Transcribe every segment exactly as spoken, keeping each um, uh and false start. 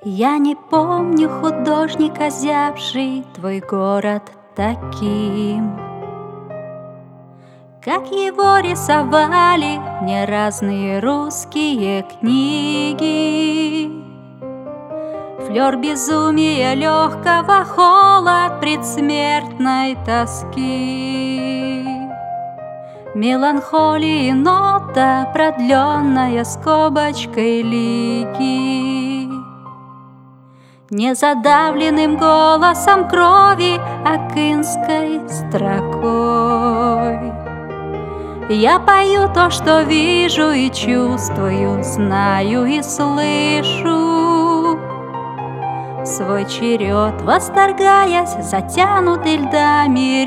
Я не помню художника, озявший твой город таким, как его рисовали мне разные русские книги. Флёр безумия легкого, холод предсмертной тоски, меланхолии нота, продленная скобочкой лики. Незадавленным голосом крови акинской строкой я пою то, что вижу и чувствую, знаю и слышу. В свой черед восторгаясь, затянутый льдами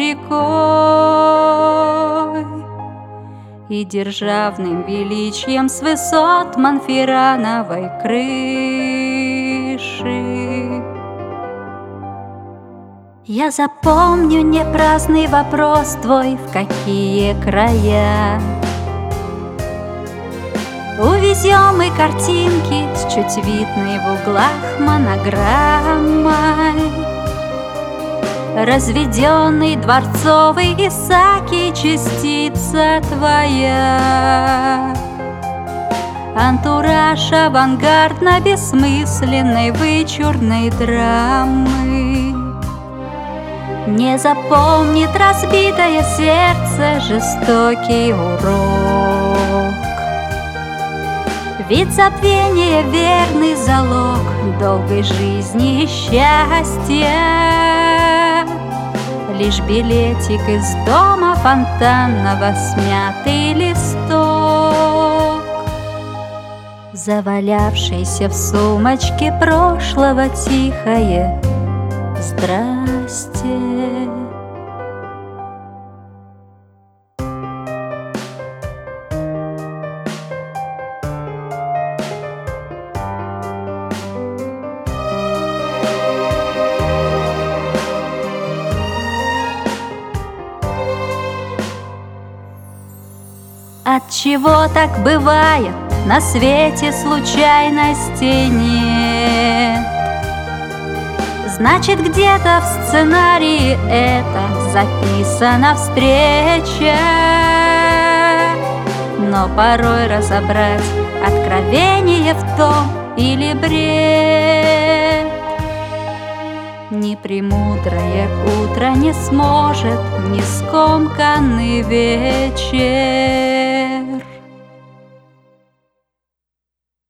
рекой и державным величием с высот Монферрановой крыши. Я запомню непраздный вопрос твой: в какие края увезем мы картинки с чуть видной в углах монограммой? Разведенный дворцовый Исаки, частица твоя, антураж авангардно-бессмысленной вычурной драмы. Не запомнит разбитое сердце жестокий урок, ведь забвение — верный залог долгой жизни и счастья. Лишь билетик из дома фонтанного, смятый листок, завалявшийся в сумочке прошлого тихое «Здрасте». Отчего так бывает, на свете случайностей нет? Значит, где-то в сценарии это записана встреча. Но порой разобрать откровение в том или бред ни премудрое утро не сможет, ни скомканный вечер.